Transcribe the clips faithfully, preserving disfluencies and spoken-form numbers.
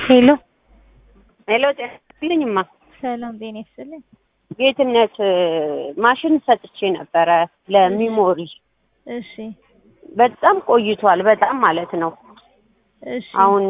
ሄሎ ሄሎ ጤናልኝማ ሰላም ጤና ይስጥልኝ። ጌትነት ማሽን ሰጥቼ ነበረ ለሚሞሪ። እሺ በጣም ቆይቷል፣ በጣም ማለት ነው። እሺ አሁን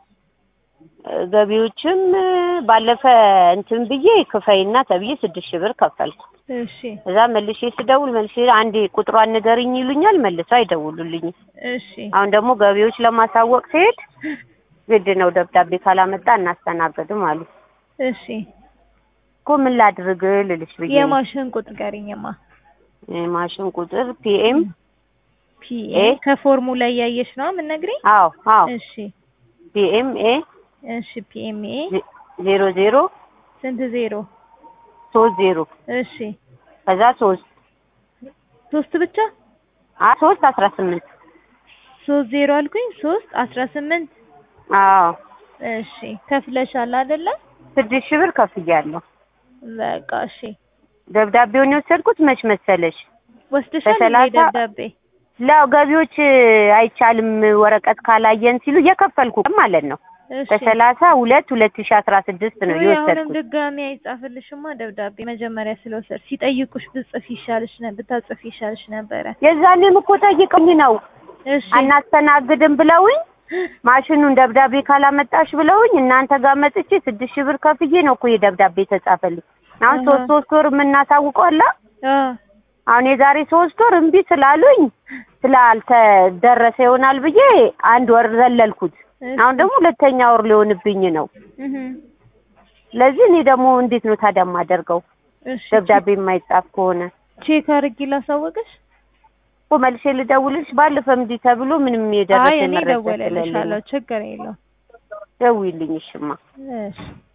ገቢዎችም ባለፈ እንትን ብዬ ክፈይና ተብዬ ስድስት ሺህ ብር ከፈልኩ። እሺ እዛ መልሼ ስደውል መልሼ አንዴ ቁጥሯን ንገሪኝ ይሉኛል፣ መልሰው አይደውሉልኝ። እሺ አሁን ደግሞ ገቢዎች ለማሳወቅ ሲሄድ ግድ ነው ደብዳቤ ካላመጣ እናስተናግድም አሉ። እሺ እኮ ምን ላድርግ ልልሽ ብዬ የማሽን ቁጥር ጋርኝማ የማሽን ቁጥር ፒኤም ፒኤ ከፎርሙላ ያያየሽ ነው ምን ነግሪ? አዎ አዎ እሺ ፒኤምኤ እሺ ፒኤምኤ ዜሮ ዜሮ ስንት ዜሮ ሶስት ዜሮ እሺ ከዛ ሶስት ሶስት ብቻ አ ሶስት አስራ ስምንት ሶስት ዜሮ አልኩኝ ሶስት አስራ ስምንት አዎ እሺ ከፍለሻል አይደለ? ስድስት ሺህ ብር ከፍያለሁ። በቃ እሺ ደብዳቤውን የወሰድኩት መች መሰለሽ? ወስደሻል ደብዳቤ? ላው ገቢዎች አይቻልም ወረቀት ካላየን ሲሉ እየከፈልኩ ማለት ነው። በሰላሳ ሁለት ሁለት ሺህ አስራ ስድስት ነው የወሰድኩት። አሁንም ድጋሚ አይጻፍልሽማ ደብዳቤ መጀመሪያ ስለወሰድ ሲጠይቁሽ ብጽፍ ይሻልሽ ነበር ብታጽፍ ይሻልሽ ነበር። የዛኔም እኮ ጠይቀኝ ነው እሺ አናስተናግድም ብለውኝ ማሽኑን ደብዳቤ ካላመጣሽ ብለውኝ እናንተ ጋር መጥቼ ስድስት ሺህ ብር ከፍዬ ነው እኮ የደብዳቤ ተጻፈልኝ። አሁን ሶስት ሶስት ወር የምናሳውቀው አለ። አሁን የዛሬ ሶስት ወር እምቢ ስላሉኝ ስላልተደረሰ ይሆናል ብዬ አንድ ወር ዘለልኩት። አሁን ደግሞ ሁለተኛ ወር ሊሆንብኝ ነው። ለዚህ እኔ ደግሞ እንዴት ነው ታዲያ የማደርገው? ደብዳቤ የማይጻፍ ከሆነ ቼክ አድርጊ ላሳወቅሽ እኮ መልሼ ልደውልሽ። ባለፈም እንዲህ ተብሎ ምንም የደረሰ መረጃ ስለሌለ ችግር የለውም። ደውይልኝ እሽማ። እሺ